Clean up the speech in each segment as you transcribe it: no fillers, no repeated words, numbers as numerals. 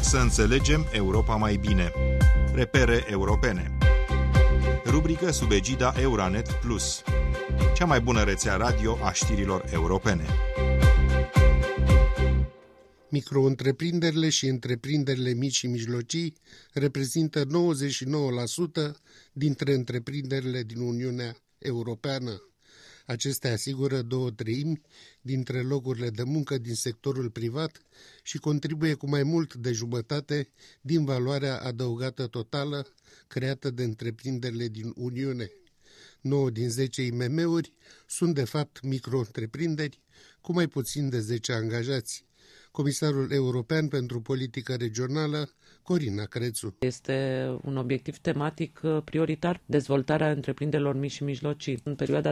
Să înțelegem Europa mai bine. Repere europene. Rubrică sub egida Euranet Plus. Cea mai bună rețea radio a știrilor europene. Micro-întreprinderile și întreprinderile mici și mijlocii reprezintă 99% dintre întreprinderile din Uniunea Europeană. Acestea asigură 2/3 dintre locurile de muncă din sectorul privat și contribuie cu mai mult de jumătate din valoarea adăugată totală creată de întreprinderile din Uniune. 9 din 10 IMM-uri sunt de fapt micro-întreprinderi cu mai puțin de 10 angajați. Comisarul european pentru politică regională, Corina Crețu. Este un obiectiv tematic prioritar, dezvoltarea întreprinderilor mici și mijlocii. În perioada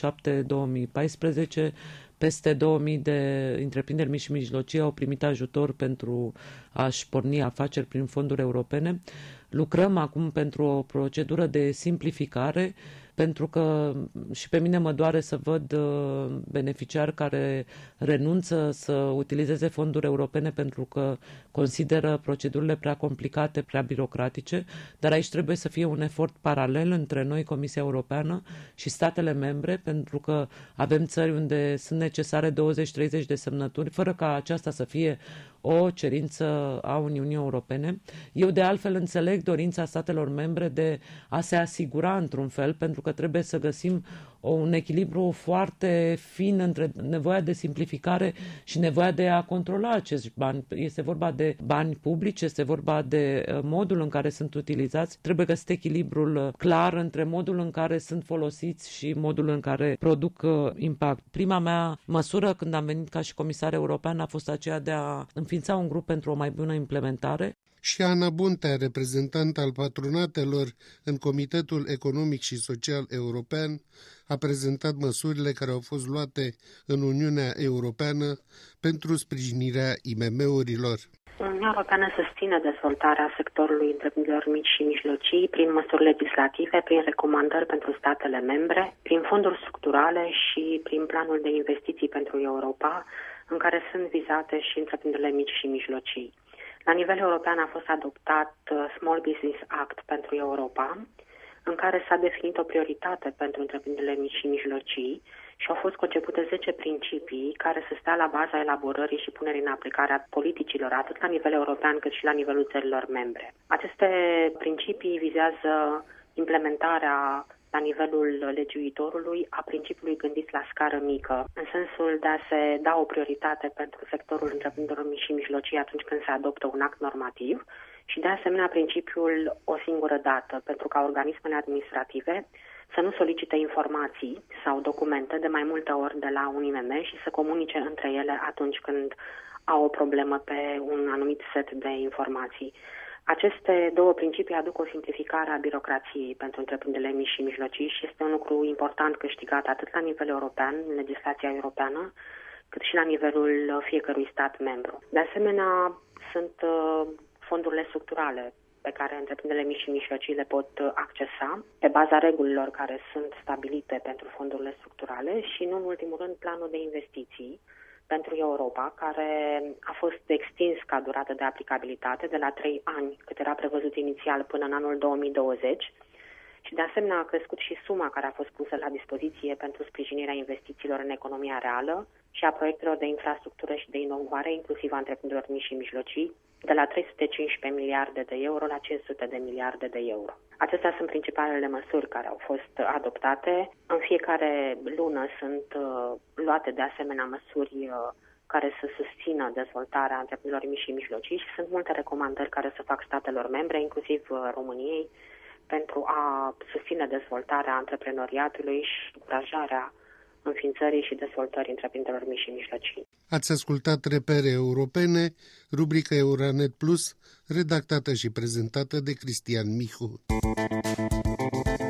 2007-2014, peste 2000 de întreprinderi mici și mijlocii au primit ajutor pentru a-și porni afaceri prin fonduri europene. Lucrăm acum pentru o procedură de simplificare, pentru că și pe mine mă doare să văd beneficiari care renunță să utilizeze fonduri europene pentru că consideră procedurile prea complicate, prea birocratice, dar aici trebuie să fie un efort paralel între noi, Comisia Europeană și statele membre, pentru că avem țări unde sunt necesare 20-30 de semnături, fără ca aceasta să fie o cerință a Uniunii Europene. Eu de altfel înțeleg dorința statelor membre de a se asigura într-un fel, pentru că trebuie să găsim un echilibru foarte fin între nevoia de simplificare și nevoia de a controla acești bani. Este vorba de bani publici, este vorba de modul în care sunt utilizați. Trebuie găsit echilibrul clar între modul în care sunt folosiți și modul în care produc impact. Prima mea măsură când am venit ca și comisar european a fost aceea de a înființa un grup pentru o mai bună implementare. Și Ana Buntea, reprezentant al patronatelor în Comitetul Economic și Social European, a prezentat măsurile care au fost luate în Uniunea Europeană pentru sprijinirea IMM-urilor. Uniunea Europeană susține dezvoltarea sectorului întreprinderilor mici și mijlocii prin măsuri legislative, prin recomandări pentru statele membre, prin fonduri structurale și prin planul de investiții pentru Europa, în care sunt vizate și întreprinderile mici și mijlocii. La nivel european a fost adoptat Small Business Act pentru Europa, în care s-a definit o prioritate pentru întreprinderile mici și mijlocii și au fost concepute 10 principii care să stea la baza elaborării și punerii în aplicare a politicilor atât la nivel european cât și la nivelul țărilor membre. Aceste principii vizează implementarea la nivelul legiuitorului a principiului gândit la scară mică, în sensul de a se da o prioritate pentru sectorul întreprinderilor mici și mijlocii atunci când se adoptă un act normativ și de asemenea principiul o singură dată, pentru ca organismele administrative să nu solicite informații sau documente de mai multe ori de la un IMM și să comunice între ele atunci când au o problemă pe un anumit set de informații. Aceste două principii aduc o simplificare a birocrației pentru întreprinderile mici și mijlocii și este un lucru important câștigat atât la nivel european, în legislația europeană, cât și la nivelul fiecărui stat membru. De asemenea, sunt fondurile structurale pe care întreprinderile mici și mijlocii le pot accesa pe baza regulilor care sunt stabilite pentru fondurile structurale și, nu în ultimul rând, planul de investiții pentru Europa, care a fost extins ca durată de aplicabilitate de la 3 ani, cât era prevăzut inițial, până în anul 2020 și de asemenea a crescut și suma care a fost pusă la dispoziție pentru sprijinirea investițiilor în economia reală și a proiectelor de infrastructură și de inovare, inclusiv a întreprinderilor mici și mijlocii, de la 315 miliarde de euro la 500 de miliarde de euro. Acestea sunt principalele măsuri care au fost adoptate. În fiecare lună sunt luate de asemenea măsuri care să susțină dezvoltarea întreprinderilor mici și mijlocii și sunt multe recomandări care să fac statelor membre, inclusiv României, pentru a susține dezvoltarea antreprenoriatului și încurajarea înființării și dezvoltării întreprinderilor mici și mijlocii. Ați ascultat Repere Europene, rubrica Euranet Plus, redactată și prezentată de Cristian Mihu.